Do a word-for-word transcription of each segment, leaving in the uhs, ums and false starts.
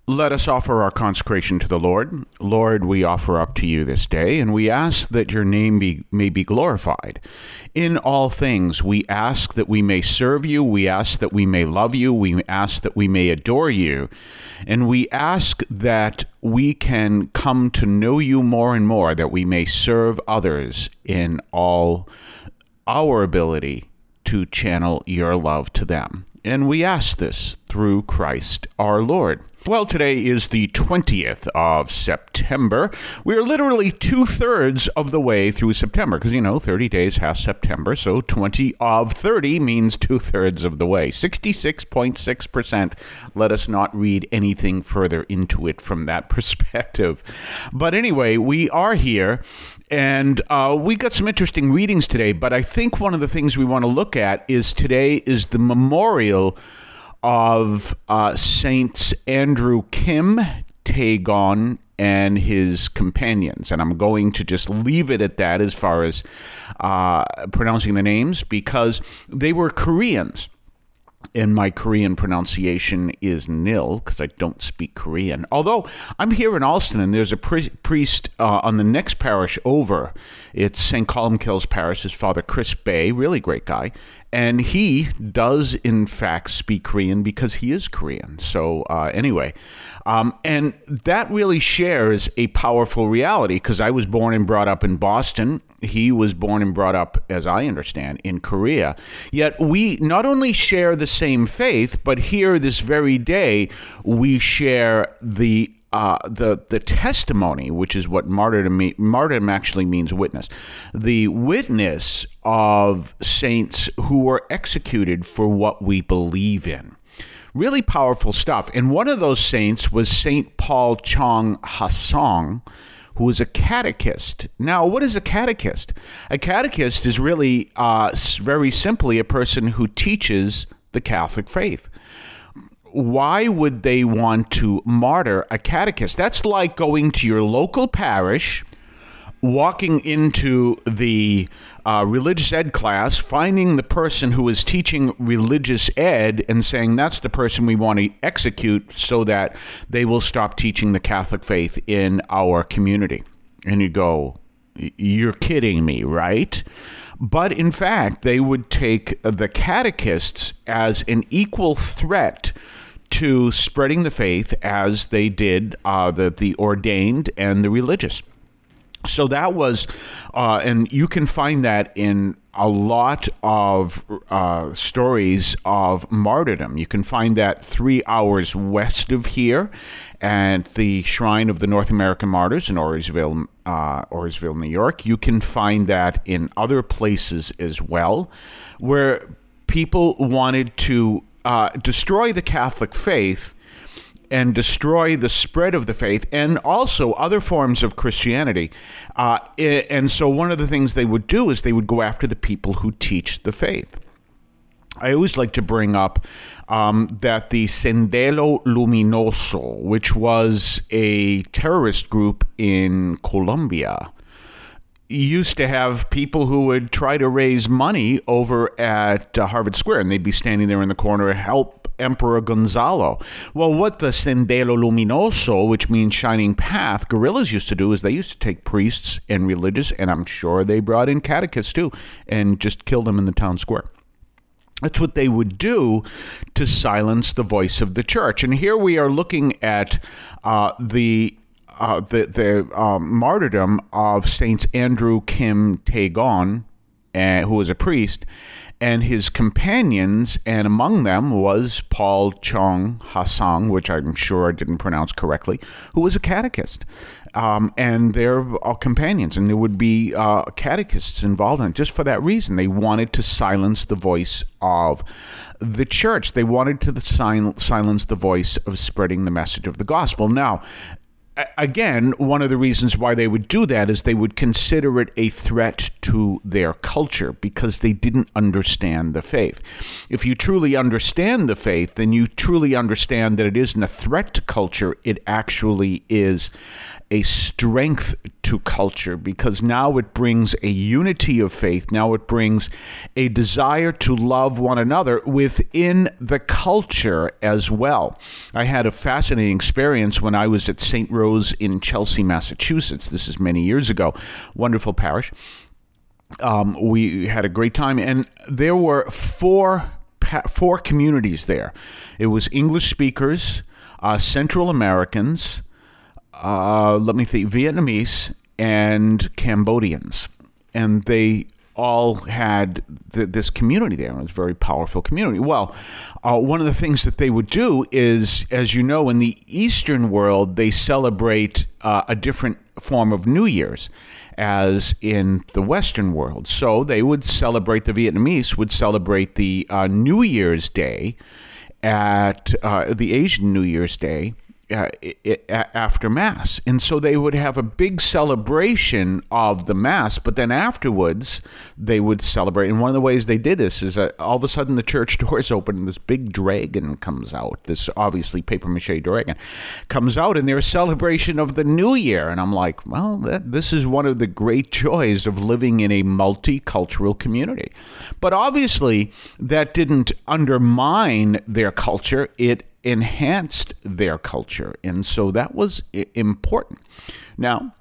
Let us offer our consecration to the Lord. Lord, we offer up to you this day, and we ask that your name be, may be glorified. In all things, we ask that we may serve you, we ask that we may love you, we ask that we may adore you, and we ask that we can come to know you more and more, that we may serve others in all our ability to channel your love to them. And we ask this through Christ our Lord. Well, today is the twentieth of September. We're literally two-thirds of the way through September, because, you know, thirty days has September, so twenty of thirty means two-thirds of the way. sixty-six point six percent. Let us not read anything further into it from that perspective. But anyway, we are here, and uh, we got some interesting readings today, but I think one of the things we want to look at is today is the memorial of uh, Saints Andrew Kim Tae Gon and his companions. And I'm going to just leave it at that as far as uh, pronouncing the names, because they were Koreans. And my Korean pronunciation is nil because I don't speak Korean. Although I'm here in Alston, and there's a pri- priest uh, on the next parish over. It's Saint Columkille's parish. His father, Chris Bay, really great guy. And he does, in fact, speak Korean because he is Korean. So uh, anyway, um, and that really shares a powerful reality, because I was born and brought up in Boston. He was born and brought up, as I understand, in Korea. Yet we not only share the same faith, but here this very day, we share the uh, the the testimony, which is what martyrdom, me- martyrdom actually means witness. The witness of saints who were executed for what we believe in. Really powerful stuff. And one of those saints was Saint Paul Chong Hasong, who is a catechist. Now, what is a catechist? A catechist is really, uh, very simply, a person who teaches the Catholic faith. Why would they want to martyr a catechist? That's like going to your local parish, walking into the uh, religious ed class, finding the person who is teaching religious ed and saying that's the person we want to execute so that they will stop teaching the Catholic faith in our community. And you go, you're kidding me, right? But in fact, they would take the catechists as an equal threat to spreading the faith as they did uh, the, the ordained and the religious. So that was, uh, and you can find that in a lot of uh, stories of martyrdom. You can find that three hours west of here at the Shrine of the North American Martyrs in Orisville, uh, Orisville, New York. You can find that in other places as well, where people wanted to uh, destroy the Catholic faith and destroy the spread of the faith and also other forms of Christianity. Uh, and so one of the things they would do is they would go after the people who teach the faith. I always like to bring up um, that the Sendero Luminoso, which was a terrorist group in Colombia, used to have people who would try to raise money over at uh, Harvard Square, and they'd be standing there in the corner, help Emperor Gonzalo. Well, what the Sendero Luminoso, which means shining path, guerrillas used to do is they used to take priests and religious, and I'm sure they brought in catechists too, and just kill them in the town square. That's what they would do to silence the voice of the church. And here we are looking at uh, the Uh, the the um, martyrdom of Saints Andrew Kim Tae Gon, uh, who was a priest, and his companions, and among them was Paul Chong Hasong, which I'm sure I didn't pronounce correctly, who was a catechist, um, and their uh, companions, and there would be uh, catechists involved in it just for that reason. They wanted to silence the voice of the church. They wanted to sil- silence the voice of spreading the message of the gospel. Now, again, one of the reasons why they would do that is they would consider it a threat to their culture because they didn't understand the faith. If you truly understand the faith, then you truly understand that it isn't a threat to culture. It actually is a strength to culture, because now it brings a unity of faith. Now it brings a desire to love one another within the culture as well. I had a fascinating experience when I was at Saint Rose in Chelsea, Massachusetts. This is many years ago. Wonderful parish. Um, we had a great time, and there were four four communities there. It was English speakers, uh, Central Americans, Uh, let me think, Vietnamese and Cambodians. And they all had th- this community there. It was a very powerful community. Well, uh, one of the things that they would do is, as you know, in the Eastern world, they celebrate uh, a different form of New Year's as in the Western world. So they would celebrate, the Vietnamese would celebrate the uh, New Year's Day at uh, the Asian New Year's Day Uh, it, after Mass. And so they would have a big celebration of the Mass, but then afterwards they would celebrate. And one of the ways they did this is that all of a sudden the church doors open and this big dragon comes out. This obviously papier-mâché dragon comes out, and there's a celebration of the New Year. And I'm like, well, that, this is one of the great joys of living in a multicultural community. But obviously that didn't undermine their culture. It enhanced their culture. And so that was important. Now,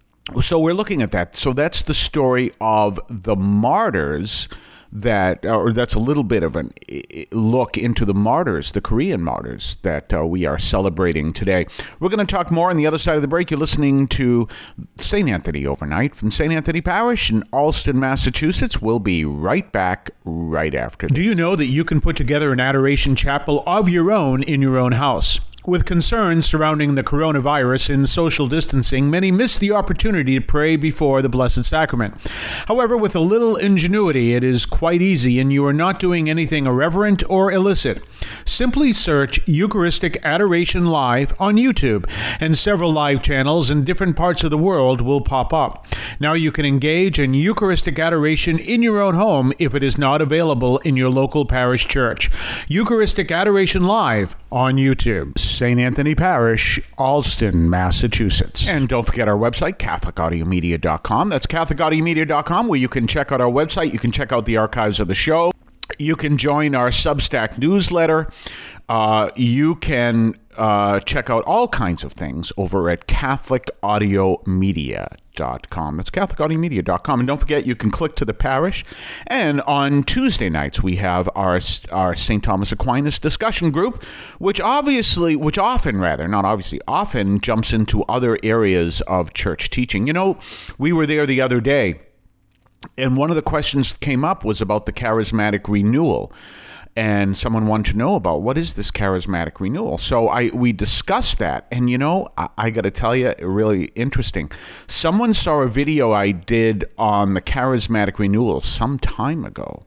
so we're looking at that. So that's the story of the martyrs that, or that's a little bit of a look into the martyrs, the Korean martyrs that uh, we are celebrating today. We're going to talk more on the other side of the break. You're listening to Saint Anthony Overnight from Saint Anthony Parish in Allston, Massachusetts. We'll be right back right after this. Do you know that you can put together an adoration chapel of your own in your own house? With concerns surrounding the coronavirus and social distancing, many miss the opportunity to pray before the Blessed Sacrament. However, with a little ingenuity, it is quite easy, and you are not doing anything irreverent or illicit. Simply search Eucharistic Adoration Live on YouTube, and several live channels in different parts of the world will pop up. Now you can engage in Eucharistic adoration in your own home if it is not available in your local parish church. Eucharistic Adoration Live on YouTube. Saint Anthony Parish, Allston, Massachusetts. And don't forget our website, Catholic Audio Media dot com. That's Catholic Audio Media dot com, where you can check out our website. You can check out the archives of the show. You can join our Substack newsletter. Uh, you can uh, check out all kinds of things over at Catholic Audio Media dot com. That's Catholic Audio Media dot com. And don't forget, you can click to the parish. And on Tuesday nights, we have our our Saint Thomas Aquinas discussion group, which obviously, which often rather, not obviously, often jumps into other areas of church teaching. You know, we were there the other day, and one of the questions that came up was about the charismatic renewal. And someone wanted to know about, what is this charismatic renewal? So I we discussed that. And, you know, I, I got to tell you, really interesting. Someone saw a video I did on the charismatic renewal some time ago.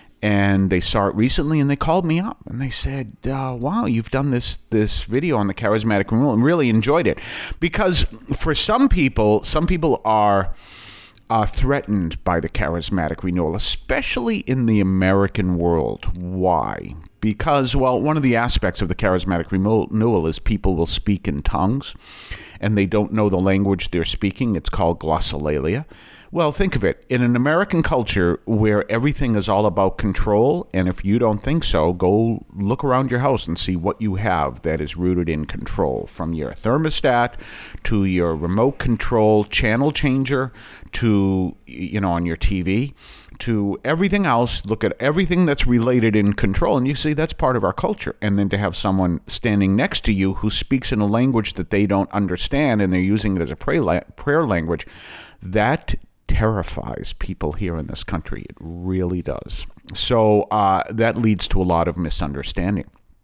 And they saw it recently, and they called me up. And they said, uh, wow, you've done this, this video on the charismatic renewal, and really enjoyed it. Because for some people, some people are... Uh, threatened by the charismatic renewal, especially in the American world. Why? Because, well, one of the aspects of the charismatic renewal is people will speak in tongues, and they don't know the language they're speaking. It's called glossolalia. Well, think of it. In an American culture where everything is all about control, and if you don't think so, go look around your house and see what you have that is rooted in control, from your thermostat to your remote control channel changer to, you know, on your T V, to everything else. Look at everything that's related in control, and you see that's part of our culture. And then to have someone standing next to you who speaks in a language that they don't understand, and they're using it as a prayer language, that terrifies people here in this country. It really does. So uh, that leads to a lot of misunderstanding.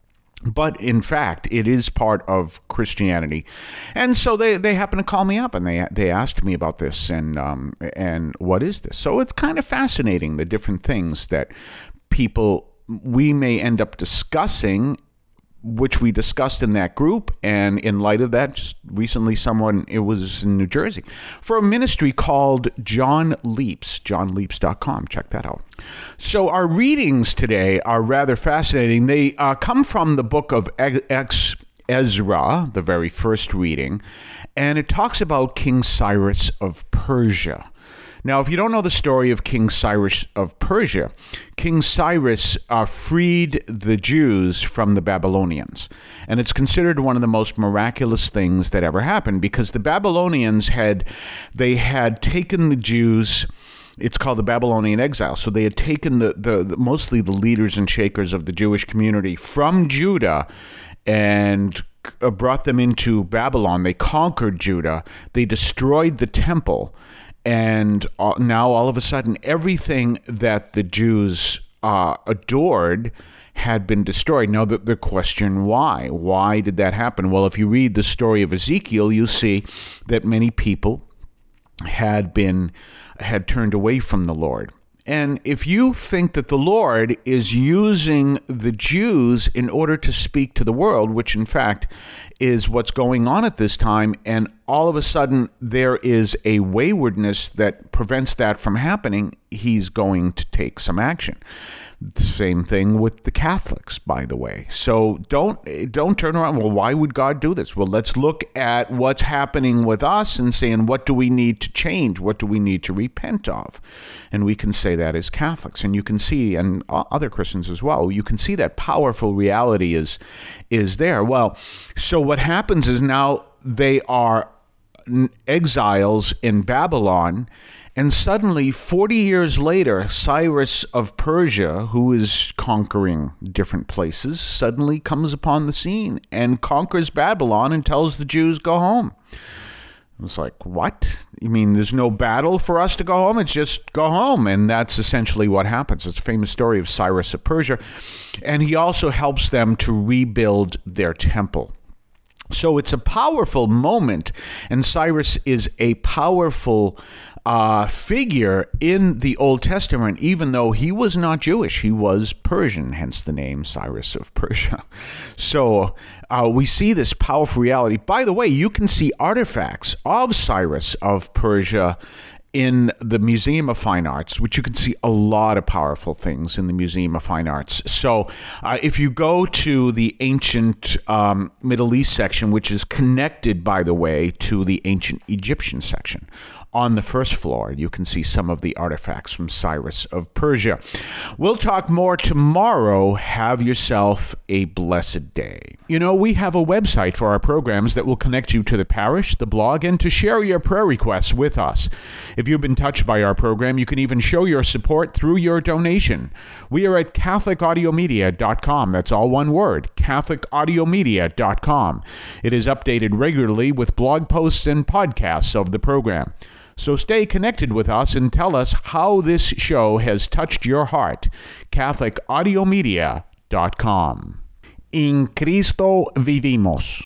But in fact, it is part of Christianity. And so they, they happened to call me up, and they they asked me about this, and um, and what is this? So it's kind of fascinating, the different things that people, we may end up discussing which we discussed in that group. And in light of that, just recently someone, it was in New Jersey, for a ministry called John Leaps, john leaps dot com. Check that out. So our readings today are rather fascinating. They uh, come from the book of Ex Ezra, the very first reading, and it talks about King Cyrus of Persia. Now, if you don't know the story of King Cyrus of Persia, King Cyrus uh, freed the Jews from the Babylonians. And it's considered one of the most miraculous things that ever happened, because the Babylonians had, they had taken the Jews. It's called the Babylonian exile. So they had taken the, the, the mostly the leaders and shakers of the Jewish community from Judah and brought them into Babylon. They conquered Judah. They destroyed the temple. And now all of a sudden, everything that the Jews uh, adored had been destroyed. Now, the, the question, why? Why did that happen? Well, if you read the story of Ezekiel, you see that many people had been had turned away from the Lord. And if you think that the Lord is using the Jews in order to speak to the world, which in fact is what's going on at this time, and all of a sudden there is a waywardness that prevents that from happening, he's going to take some action. Same thing with the Catholics, by the way. So don't don't turn around. Well, why would God do this? Well, let's look at what's happening with us and saying, what do we need to change? What do we need to repent of? And we can say that as Catholics. And you can see, and other Christians as well, you can see that powerful reality is, is there. Well, so what happens is now they are exiles in Babylon. And suddenly, forty years later, Cyrus of Persia, who is conquering different places, suddenly comes upon the scene and conquers Babylon and tells the Jews, go home. It's like, what? You mean there's no battle for us to go home? It's just go home. And that's essentially what happens. It's a famous story of Cyrus of Persia. And he also helps them to rebuild their temple. So it's a powerful moment, and Cyrus is a powerful uh, figure in the Old Testament, even though he was not Jewish. He was Persian, hence the name Cyrus of Persia. So uh, we see this powerful reality. By the way, you can see artifacts of Cyrus of Persia in the Museum of Fine Arts, which you can see a lot of powerful things in the Museum of Fine Arts. So uh, if you go to the ancient um, Middle East section, which is connected, by the way, to the ancient Egyptian section, on the first floor, you can see some of the artifacts from Cyrus of Persia. We'll talk more tomorrow. Have yourself a blessed day. You know, we have a website for our programs that will connect you to the parish, the blog, and to share your prayer requests with us. If you've been touched by our program, you can even show your support through your donation. We are at catholic audio media dot com. That's all one word, catholic audio media dot com. It is updated regularly with blog posts and podcasts of the program. So stay connected with us and tell us how this show has touched your heart. catholic audio media dot com. In Cristo vivimos.